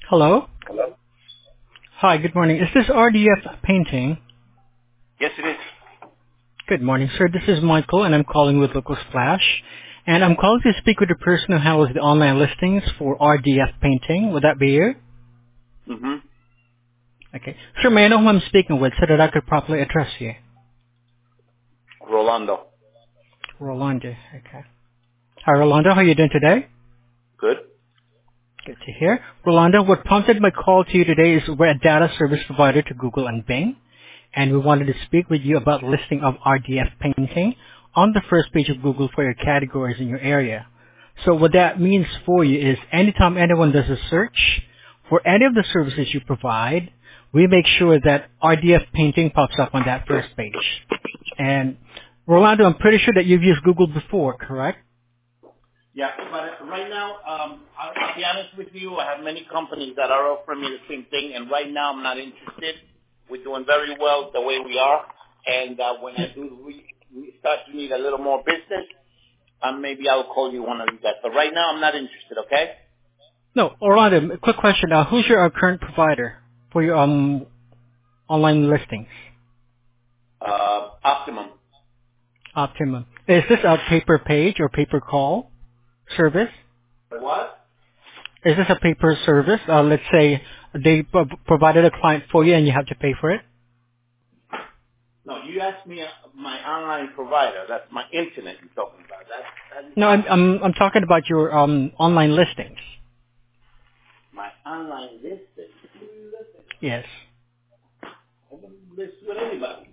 Hello. Hello? Hi, good morning. Is this RDF Painting? Yes, it is. Good morning, sir. This is Michael, and I'm calling with Local Splash. And I'm calling to speak with the person who handles the online listings for RDF Painting. Would that be you? Mm-hmm. Okay. Sir, may I know who I'm speaking with so that I could properly address you? Rolando. Rolando. Okay. Hi, Rolando. How are you doing today? Good. Good to hear. Rolando, what prompted my call to you today is we're a data service provider to Google and Bing, and we wanted to speak with you about listing of RDF Painting on the first page of Google for your categories in your area. So what that means for you is anytime anyone does a search for any of the services you provide, we make sure that RDF Painting pops up on that first page. And Rolando, I'm pretty sure that you've used Google before, correct? Yeah, but right now, I'll be honest with you, I have many companies that are offering me the same thing, and right now I'm not interested. We're doing very well the way we are, and when I do we start to need a little more business, maybe I'll call you one of these guys. But right now I'm not interested, okay? No, Orlando, a quick question. Who's your current provider for your online listings? Optimum. Optimum. Is this a paper page or paper call service? What? Is this a paper service? Let's say they provided a client for you and you have to pay for it. No, you asked me my online provider. That's my internet you're talking about. That is No, Optimum. I'm talking about your online listings. My online listing. Yes. I don't list with anybody.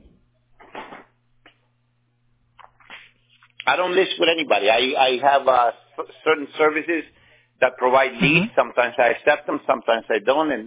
I don't list with anybody. I have certain services that provide Mm-hmm. leads. Sometimes I accept them, sometimes I don't, and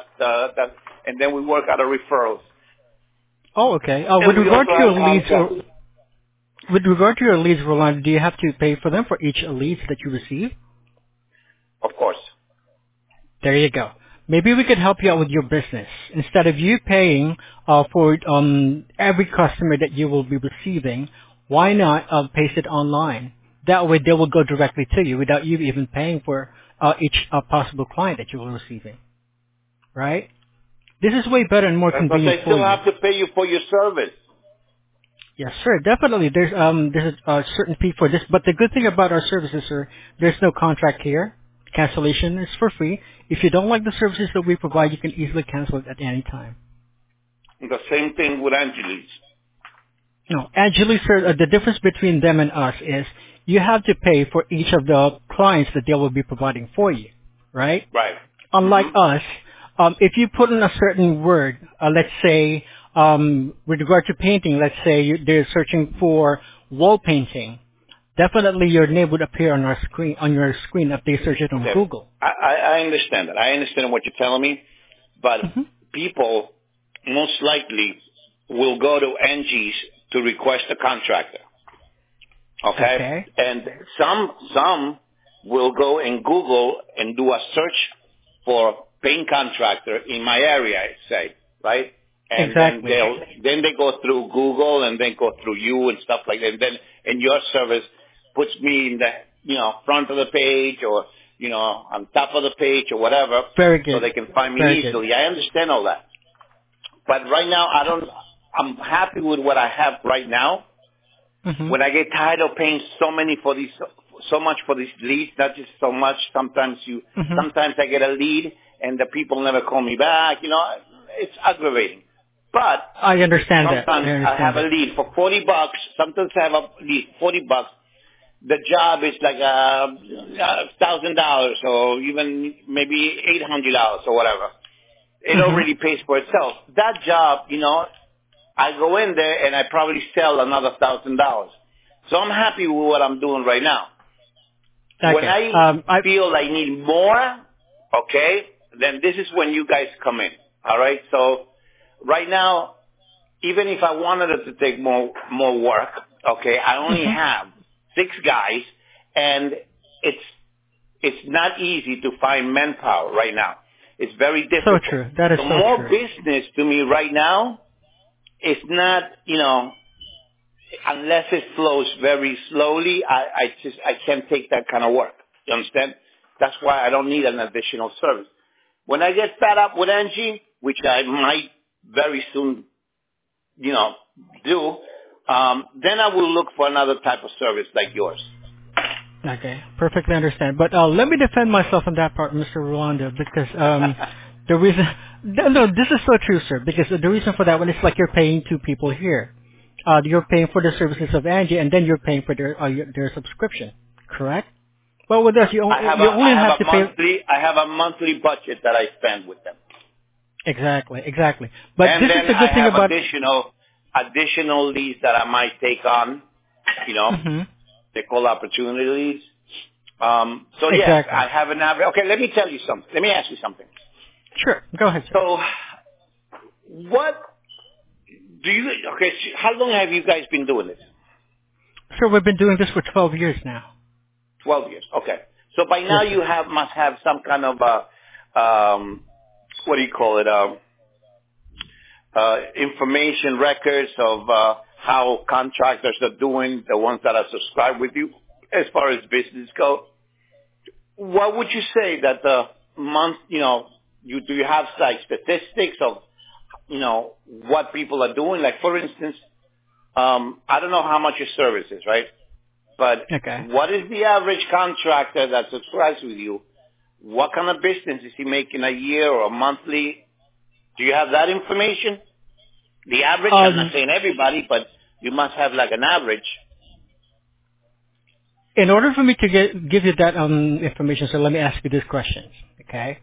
and then we work out of referrals. Oh, okay. And we also have contracts. With regard to your leads, Rolando, do you have to pay for them for each leads that you receive? Of course. There you go. Maybe we could help you out with your business. Instead of you paying for every customer that you will be receiving, why not paste it online? That way they will go directly to you without you even paying for each possible client that you will be receiving. Right? This is way better and more But convenient I for still you. have to pay you for your service. Yes, sir. Definitely. There's a certain fee for this, but the good thing about our services, sir, there's no contract here. Cancellation is for free. If you don't like the services that we provide, you can easily cancel it at any time. The same thing with Angeles. No, actually, sir, the difference between them and us is you have to pay for each of the clients that they will be providing for you, right? Right. Unlike Hmm. us, if you put in a certain word, let's say, with regard to painting, let's say they're searching for wall painting, definitely your name would appear on our screen, on your screen if they search it on Okay. Google. I understand that. I understand what you're telling me, but Hmm. people most likely will go to Angie's to request a contractor. Okay? Okay. And some will go in Google and do a search for paint contractor in my area, say, right? And then Exactly. they go through Google and then go through you and stuff like that. And then and your service puts me in the front of the page or on top of the page or whatever, Very so good. they can find Very me good. easily. I understand all that, but right now I'm happy with what I have right now. Hmm. When I get tired of paying so much for these leads, not just so much. Hmm. Sometimes I get a lead and the people never call me back. It's aggravating. But I understand that. I sometimes I have understand a that. lead for $40. Sometimes I have a lead for $40. The job is like $1,000 or even maybe $800 or whatever. It Hmm. already pays for itself. That job, I go in there and I probably sell another $1,000. So I'm happy with what I'm doing right now. When Okay. I feel I need more, okay, then this is when you guys come in. All right. So right now, even if I wanted it to take more work, okay, I only Mhm. have 6 guys, and it's not easy to find manpower right now. It's very So difficult. true. That is So so more true. business to me right now is not, unless it flows very slowly, I can't take that kind of work. You understand? That's why I don't need an additional service. When I get fed up with Angie, which I might very soon, do, then I will look for another type of service like yours. Okay, perfectly understand. But let me defend myself on that part, Mr. Rolando, because the reason, no, this is so true, sir, because the reason for that one is like you're paying two people here. You're paying for the services of Angie, and then you're paying for their subscription, correct? Well, with us, you only have to pay. I have a monthly budget that I spend with them. Exactly. But and this then is the good I thing have about additional leads that I might take on. Mm-hmm. They call opportunity leads. So Exactly. yes, I have an average. Okay, let me tell you something. Let me ask you something. Sure, go ahead, sir. So, what do you? Okay, so how long have you guys been doing this? Sir, we've been doing this for 12 years now. 12 years. Okay. So by now Yes, you must have some kind of what do you call it? Information records of how contractors are doing, the ones that are subscribed with you, as far as business go. What would you say that the month? Do you have like statistics of what people are doing? Like for instance, I don't know how much your service is, right? But okay. What is the average contractor that subscribes with you? What kind of business is he making a year or a monthly? Do you have that information? The average, I'm not saying everybody, but you must have like an average. In order for me to give you that information, so let me ask you these questions, okay?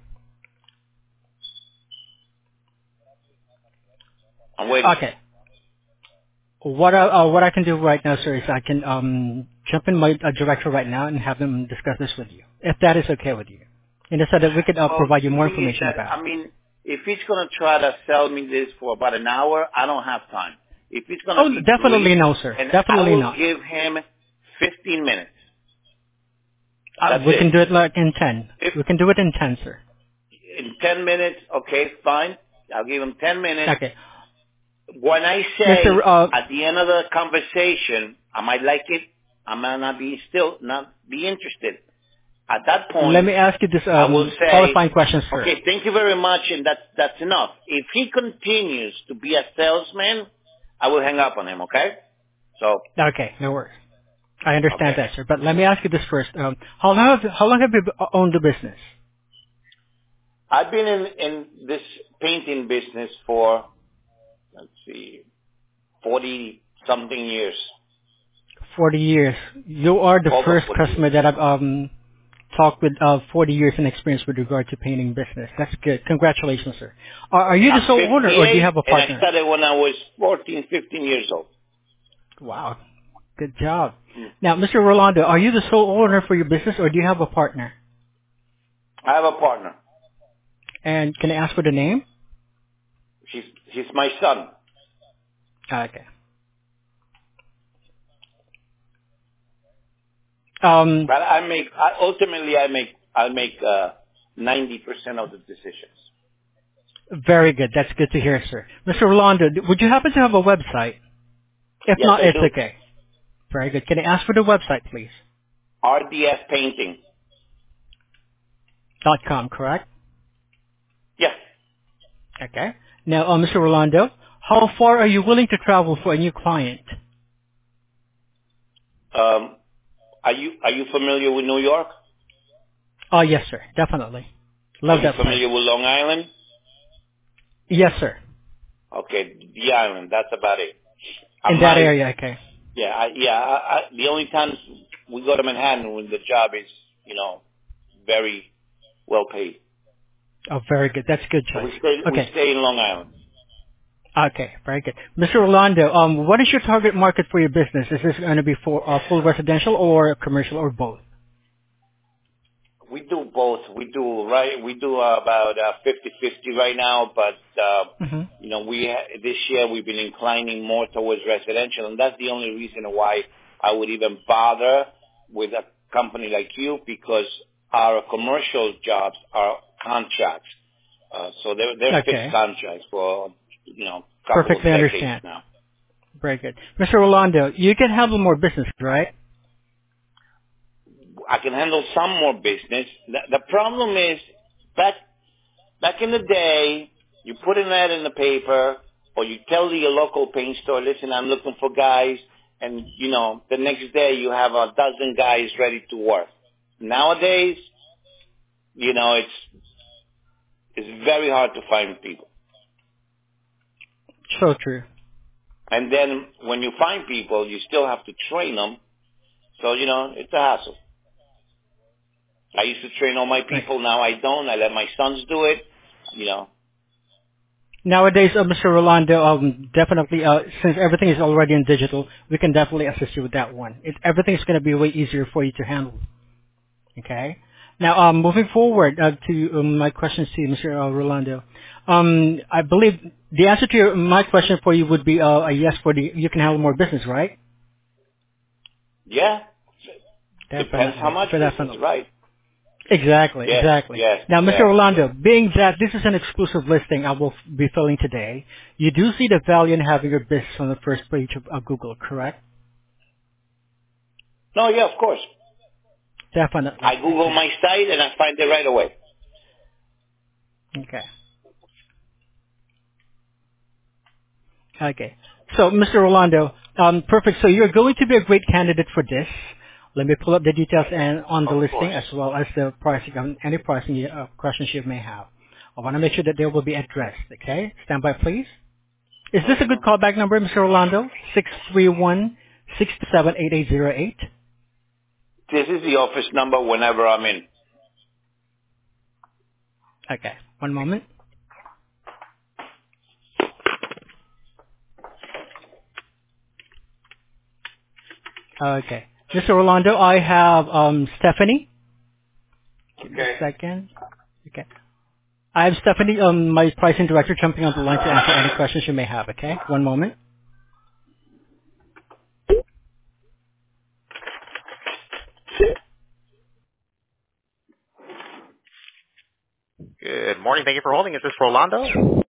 I'm waiting. Okay. What I can do right now, sir, is I can jump in my director right now and have them discuss this with you, if that is okay with you, and so that we could provide you more information about. I mean, if he's going to try to sell me this for about an hour, I don't have time. If he's going to be definitely brief, no, sir. and Definitely I will not. give him 15 minutes. We can do it like in 10. We can do it in 10, sir. In 10 minutes, okay, fine. I'll give him 10 minutes. Okay. When I say at the end of the conversation, I might like it, I might not be interested. At that point, let me ask you this I will say, qualifying question, sir. Okay, thank you very much, and that's enough. If he continues to be a salesman, I will hang up on him. Okay? So. Okay, no worries. I understand that, sir. But let me ask you this first. How long have you owned the business? I've been in this painting business for, let's see, 40-something years. 40 years. You are the first customer that I've talked with 40 years in experience with regard to painting business. That's good. Congratulations, sir. Are you the sole owner or do you have a partner? And I started when I was 14, 15 years old. Wow. Good job. Now, Mr. Rolando, are you the sole owner for your business or do you have a partner? I have a partner. And can I ask for the name? He's my son. Okay. But I'll make 90% of the decisions. Very good. That's good to hear, sir. Mr. Rolando, would you happen to have a website? If yes, not, I it's do. okay. Very good. Can I ask for the website, please? rdfpainting.com, correct? Yes. Okay. Now, Mr. Rolando, how far are you willing to travel for a new client? Are you familiar with New York? Oh, yes, sir. Definitely. Love that place. Are you familiar with Long Island? Yes, sir. Okay, the island. That's about it. In that area, okay. Yeah, the only times we go to Manhattan when the job is, very well paid. Oh, very good. That's good choice. We stay in Long Island. Okay, very good. Mr. Rolando, what is your target market for your business? Is this going to be for full residential or commercial or both? We do both. We do about 50-50 right now, but this year we've been inclining more towards residential, and that's the only reason why I would even bother with a company like you, because our commercial jobs are contracts, so they're fixed contracts for couple Perfectly of decades understand. now. Very good, Mr. Rolando. You can handle more business, right? I can handle some more business. The problem is Back in the day, you put an ad in the paper, or you tell your local paint store, listen, I'm looking for guys, and, the next day you have a dozen guys ready to work. Nowadays, it's very hard to find people. So true. And then when you find people, you still have to train them. So, it's a hassle. I used to train all my people. Now I don't. I let my sons do it, Nowadays, Mr. Rolando, definitely, since everything is already in digital, we can definitely assist you with that one. Everything's going to be way easier for you to handle. Okay? Now, moving forward to my questions to you, Mr. Rolando. I believe the answer to my question for you would be a yes you can handle more business, right? Yeah. Definitely. Depends how much business, right? Exactly, yes, exactly. Yes, Now, Mr. yes, Rolando, yes. being that this is an exclusive listing I will be filling today, you do see the value in having your business on the first page of Google, correct? No, yeah, of course. Definitely. I Google my site and I find it right away. Okay. Okay. So, Mr. Rolando, perfect. So you're going to be a great candidate for this. Let me pull up the details and on the Of listing course. as well as the pricing, any pricing questions you may have. I want to make sure that they will be addressed. Okay. Stand by, please. Is this a good callback number, Mr. Rolando? 631-627-8808. This is the office number whenever I'm in. Okay. One moment. Okay. Mr. Rolando, I have Stephanie. Give me a Okay. second. Okay. I have Stephanie, my pricing director, jumping on the line to answer any questions you may have. Okay. One moment. Good morning. Thank you for holding. Is this Rolando?